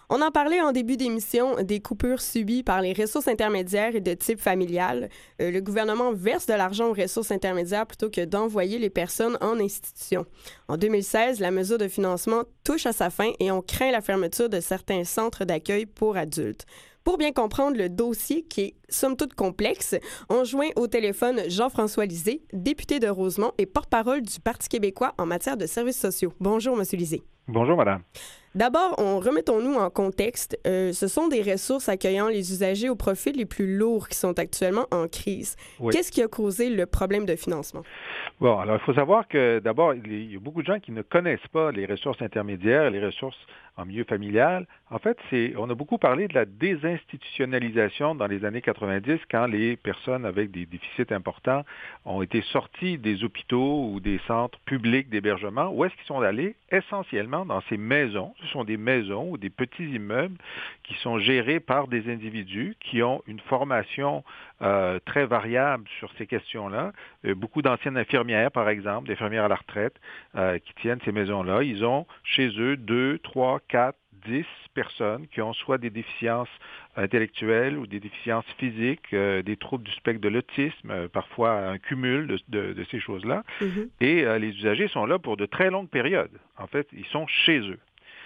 On en parlait en début d'émission des coupures subies par les ressources intermédiaires et de type familial. Le gouvernement verse de l'argent aux ressources intermédiaires plutôt que d'envoyer les personnes en institution. En 2016, la mesure de financement touche à sa fin et on craint la fermeture de certains centres d'accueil pour adultes. Pour bien comprendre le dossier, qui est somme toute complexe, on joint au téléphone Jean-François Lisée, député de Rosemont et porte-parole du Parti québécois en matière de services sociaux. Bonjour, M. Lisée. Bonjour, madame. D'abord, remettons-nous en contexte. Ce sont des ressources accueillant les usagers aux profils les plus lourds qui sont actuellement en crise. Oui. Qu'est-ce qui a causé le problème de financement? Bon, alors il faut savoir que d'abord, il y a beaucoup de gens qui ne connaissent pas les ressources intermédiaires et les ressources en milieu familial. En fait, on a beaucoup parlé de la désinstitutionnalisation dans les années 90 quand les personnes avec des déficits importants ont été sorties des hôpitaux ou des centres publics d'hébergement. Où est-ce qu'ils sont allés? Essentiellement dans ces maisons. Ce sont des maisons ou des petits immeubles qui sont gérés par des individus qui ont une formation très variable sur ces questions-là. Beaucoup d'anciennes infirmières, par exemple, des infirmières à la retraite, qui tiennent ces maisons-là. Ils ont chez eux 2, 3, 4, 10 personnes qui ont soit des déficiences intellectuelles ou des déficiences physiques, des troubles du spectre de l'autisme, parfois un cumul de ces choses-là. Mm-hmm. Et les usagers sont là pour de très longues périodes. En fait, ils sont chez eux.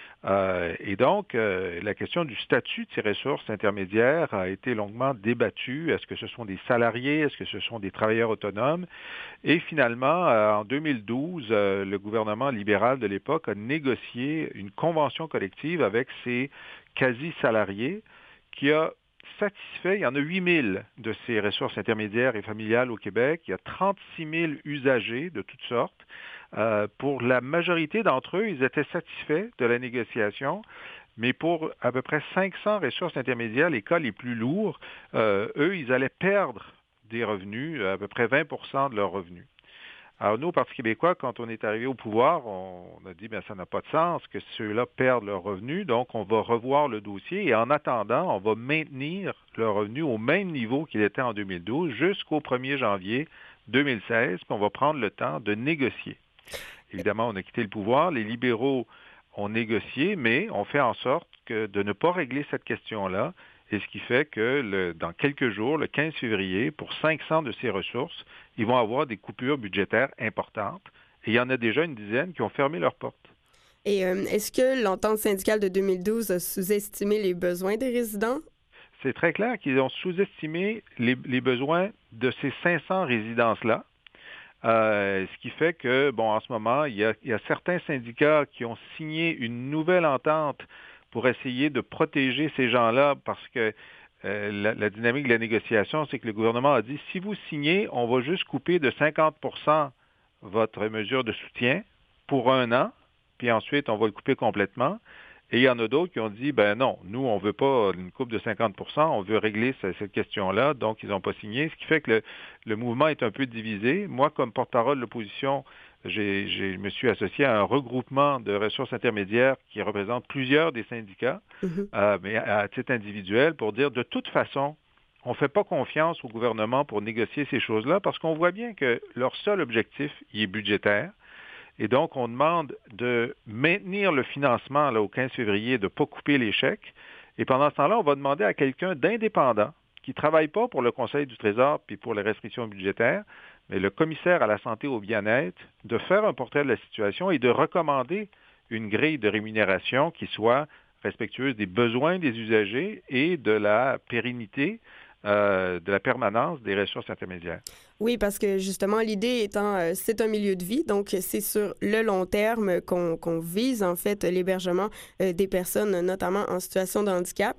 Et donc, la question du statut de ces ressources intermédiaires a été longuement débattue. Est-ce que ce sont des salariés? Est-ce que ce sont des travailleurs autonomes? Et finalement, en 2012, le gouvernement libéral de l'époque a négocié une convention collective avec ces quasi-salariés qui a satisfait, il y en a 8 000 de ces ressources intermédiaires et familiales au Québec. Il y a 36 000 usagers de toutes sortes. Pour la majorité d'entre eux, ils étaient satisfaits de la négociation, mais pour à peu près 500 ressources intermédiaires, les cas les plus lourds, eux, ils allaient perdre des revenus, à peu près 20 de leurs revenus. Alors nous, au Parti québécois, quand on est arrivé au pouvoir, on a dit, ça n'a pas de sens que ceux-là perdent leurs revenus, donc on va revoir le dossier et en attendant, on va maintenir leurs revenus au même niveau qu'il était en 2012 jusqu'au 1er janvier 2016, puis on va prendre le temps de négocier. Évidemment, on a quitté le pouvoir. Les libéraux ont négocié, mais on fait en sorte de ne pas régler cette question-là. Et ce qui fait que dans quelques jours, le 15 février, pour 500 de ces ressources, ils vont avoir des coupures budgétaires importantes. Et il y en a déjà une dizaine qui ont fermé leurs portes. Et est-ce que l'entente syndicale de 2012 a sous-estimé les besoins des résidents? C'est très clair qu'ils ont sous-estimé les besoins de ces 500 résidences-là. Ce qui fait que, en ce moment, il y a certains syndicats qui ont signé une nouvelle entente pour essayer de protéger ces gens-là parce que la dynamique de la négociation, c'est que le gouvernement a dit, si vous signez, on va juste couper de 50 votre mesure de soutien pour 1 an, puis ensuite, on va le couper complètement. Et il y en a d'autres qui ont dit, non, nous, on ne veut pas une coupe de 50 on veut régler cette question-là, donc ils n'ont pas signé, ce qui fait que le mouvement est un peu divisé. Moi, comme porte-parole de l'opposition, je me suis associé à un regroupement de ressources intermédiaires qui représente plusieurs des syndicats, mais à titre individuel, pour dire, de toute façon, on ne fait pas confiance au gouvernement pour négocier ces choses-là, parce qu'on voit bien que leur seul objectif, il est budgétaire. Et donc, on demande de maintenir le financement au 15 février, de ne pas couper les chèques. Et pendant ce temps-là, on va demander à quelqu'un d'indépendant qui ne travaille pas pour le Conseil du Trésor puis pour les restrictions budgétaires, mais le commissaire à la santé et au bien-être, de faire un portrait de la situation et de recommander une grille de rémunération qui soit respectueuse des besoins des usagers et de la pérennité, de la permanence des ressources intermédiaires. Oui, parce que justement, l'idée étant, c'est un milieu de vie, donc c'est sur le long terme qu'on vise en fait l'hébergement des personnes, notamment en situation de handicap.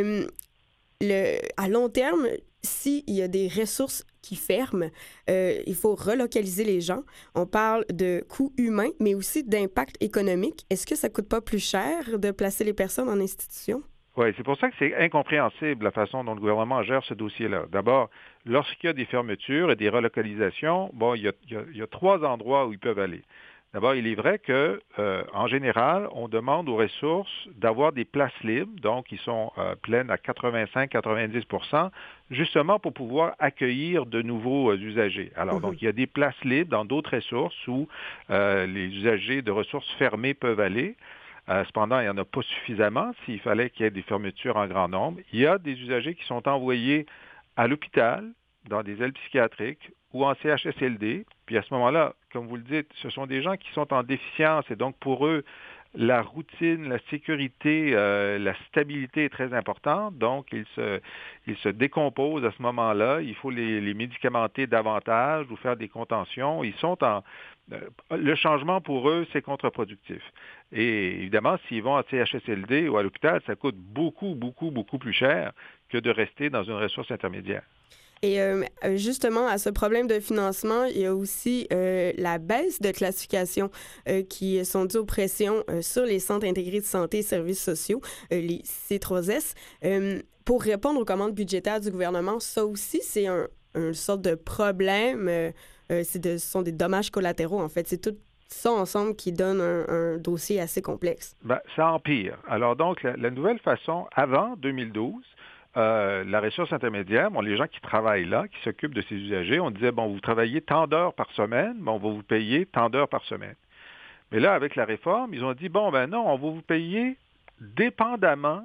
À long terme, s'il y a des ressources qui ferment, il faut relocaliser les gens. On parle de coûts humains, mais aussi d'impact économique. Est-ce que ça ne coûte pas plus cher de placer les personnes en institution? Oui, c'est pour ça que c'est incompréhensible la façon dont le gouvernement gère ce dossier-là. D'abord, lorsqu'il y a des fermetures et des relocalisations, il y a 3 endroits où ils peuvent aller. D'abord, il est vrai que, en général, on demande aux ressources d'avoir des places libres, donc qui sont pleines à 85-90%, justement pour pouvoir accueillir de nouveaux usagers. Alors, donc, il y a des places libres dans d'autres ressources où les usagers de ressources fermées peuvent aller. Cependant, il n'y en a pas suffisamment s'il fallait qu'il y ait des fermetures en grand nombre. Il y a des usagers qui sont envoyés à l'hôpital, dans des ailes psychiatriques ou en CHSLD. Puis à ce moment-là, comme vous le dites, ce sont des gens qui sont en déficience et donc pour eux, la routine, la sécurité, la stabilité est très importante. Donc, ils se décomposent à ce moment-là. Il faut les médicamenter davantage ou faire des contentions. Le changement pour eux, c'est contre-productif. Et évidemment, s'ils vont à CHSLD ou à l'hôpital, ça coûte beaucoup, beaucoup, beaucoup plus cher que de rester dans une ressource intermédiaire. Et justement, à ce problème de financement, il y a aussi la baisse de classification qui sont dues aux pressions sur les centres intégrés de santé et services sociaux, les C3S. Pour répondre aux commandes budgétaires du gouvernement, ça aussi, c'est une sorte de problème. Ce sont des dommages collatéraux, en fait. C'est tout ça ensemble qui donne un dossier assez complexe. Ben, ça empire. Alors donc, la nouvelle façon, avant 2012, la ressource intermédiaire, les gens qui travaillent là, qui s'occupent de ces usagers, on disait, vous travaillez tant d'heures par semaine, on va vous payer tant d'heures par semaine. Mais là, avec la réforme, ils ont dit, non, on va vous payer dépendamment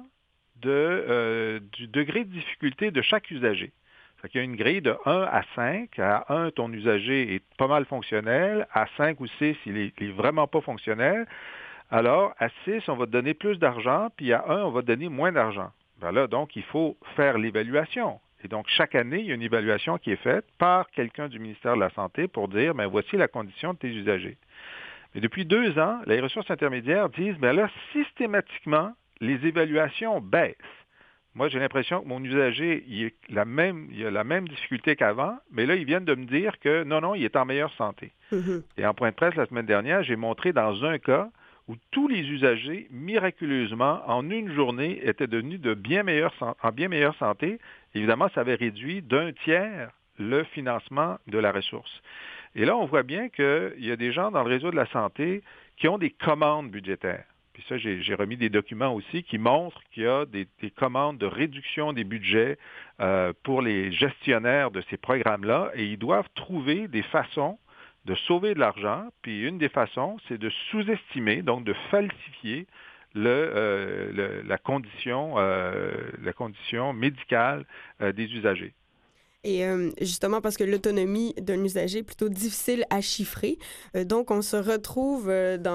du degré de difficulté de chaque usager. Il y a une grille de 1 à 5. À 1, ton usager est pas mal fonctionnel. À 5 ou 6, il est vraiment pas fonctionnel. Alors, à 6, on va te donner plus d'argent, puis à 1, on va te donner moins d'argent. Là, donc, il faut faire l'évaluation. Et donc, chaque année, il y a une évaluation qui est faite par quelqu'un du ministère de la Santé pour dire, voici la condition de tes usagers. Mais depuis 2 ans, les ressources intermédiaires disent, là, systématiquement, les évaluations baissent. Moi, j'ai l'impression que mon usager, il a la même difficulté qu'avant, mais là, ils viennent de me dire que non, il est en meilleure santé. Mm-hmm. Et en point de presse, la semaine dernière, j'ai montré dans un cas où tous les usagers, miraculeusement, en une journée, étaient devenus en bien meilleure santé. Évidemment, ça avait réduit d'1 tiers le financement de la ressource. Et là, on voit bien qu'il y a des gens dans le réseau de la santé qui ont des commandes budgétaires. Puis ça, j'ai remis des documents aussi qui montrent qu'il y a des commandes de réduction des budgets pour les gestionnaires de ces programmes-là, et ils doivent trouver des façons de sauver de l'argent, puis une des façons, c'est de sous-estimer, donc de falsifier la condition médicale des usagers. Et justement, parce que l'autonomie d'un usager est plutôt difficile à chiffrer, donc on se retrouve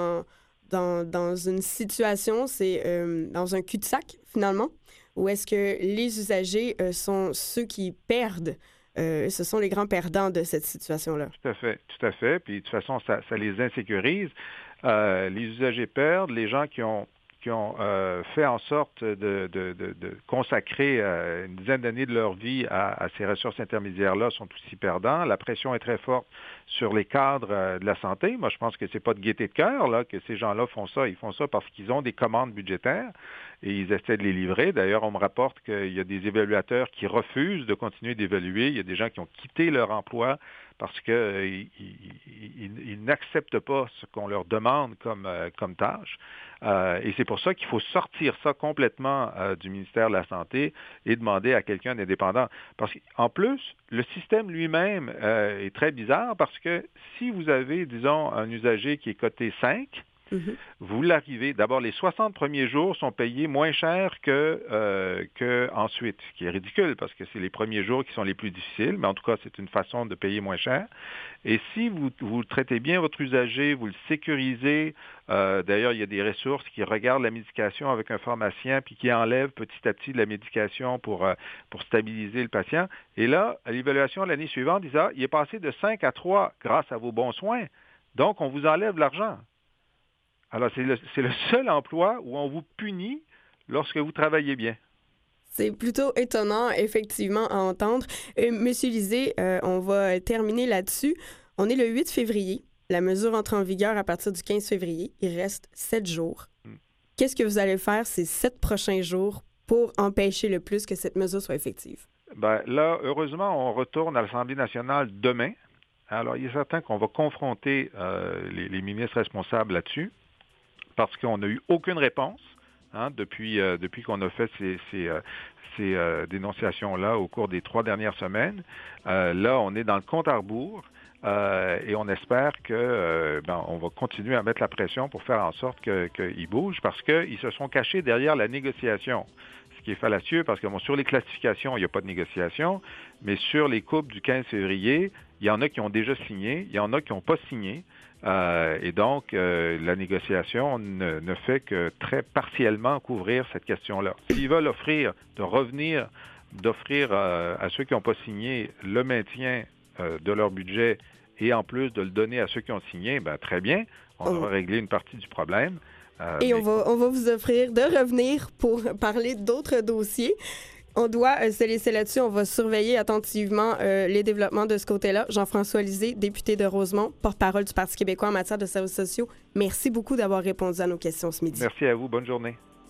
dans une situation, c'est dans un cul-de-sac, finalement, où est-ce que les usagers sont ceux qui perdent. Ce sont les grands perdants de cette situation-là. Tout à fait. Puis de toute façon, ça les insécurise. Les usagers perdent, les gens qui ont fait en sorte de consacrer une dizaine d'années de leur vie à ces ressources intermédiaires-là sont aussi perdants. La pression est très forte sur les cadres de la santé. Moi, je pense que c'est pas de gaieté de cœur là, que ces gens-là font ça. Ils font ça parce qu'ils ont des commandes budgétaires et ils essaient de les livrer. D'ailleurs, on me rapporte qu'il y a des évaluateurs qui refusent de continuer d'évaluer. Il y a des gens qui ont quitté leur emploi parce qu'ils n'acceptent pas ce qu'on leur demande comme tâche. Et c'est pour ça qu'il faut sortir ça complètement du ministère de la Santé et demander à quelqu'un d'indépendant. Parce qu'en plus, le système lui-même est très bizarre parce que si vous avez, disons, un usager qui est coté 5, vous l'arrivez. D'abord, les 60 premiers jours sont payés moins cher que ensuite, ce qui est ridicule parce que c'est les premiers jours qui sont les plus difficiles, mais en tout cas, c'est une façon de payer moins cher. Et si vous traitez bien votre usager, vous le sécurisez, d'ailleurs, il y a des ressources qui regardent la médication avec un pharmacien puis qui enlèvent petit à petit de la médication pour stabiliser le patient. Et là, à l'évaluation l'année suivante, ils disent il est passé de 5 à 3 grâce à vos bons soins. Donc, on vous enlève l'argent. Alors, c'est le seul emploi où on vous punit lorsque vous travaillez bien. C'est plutôt étonnant, effectivement, à entendre. Monsieur Lisée, on va terminer là-dessus. On est le 8 février. La mesure entre en vigueur à partir du 15 février. Il reste 7 jours. Qu'est-ce que vous allez faire ces 7 prochains jours pour empêcher le plus que cette mesure soit effective? Là, heureusement, on retourne à l'Assemblée nationale demain. Alors, il est certain qu'on va confronter les ministres responsables là-dessus, parce qu'on n'a eu aucune réponse depuis qu'on a fait ces dénonciations-là au cours des 3 dernières semaines. Là, on est dans le compte à rebours. et on espère que on va continuer à mettre la pression pour faire en sorte qu'ils bougent parce qu'ils se sont cachés derrière la négociation. Ce qui est fallacieux parce que sur les classifications, il n'y a pas de négociation, mais sur les coupes du 15 février, il y en a qui ont déjà signé, il y en a qui n'ont pas signé. Et donc, la négociation ne fait que très partiellement couvrir cette question-là. S'ils veulent d'offrir à ceux qui n'ont pas signé le maintien de leur budget et en plus de le donner à ceux qui ont signé, très bien, on va régler une partie du problème. Et on va vous offrir de revenir pour parler d'autres dossiers. On doit se laisser là-dessus. On va surveiller attentivement les développements de ce côté-là. Jean-François Lisée, député de Rosemont, porte-parole du Parti québécois en matière de services sociaux, merci beaucoup d'avoir répondu à nos questions ce midi. Merci à vous. Bonne journée.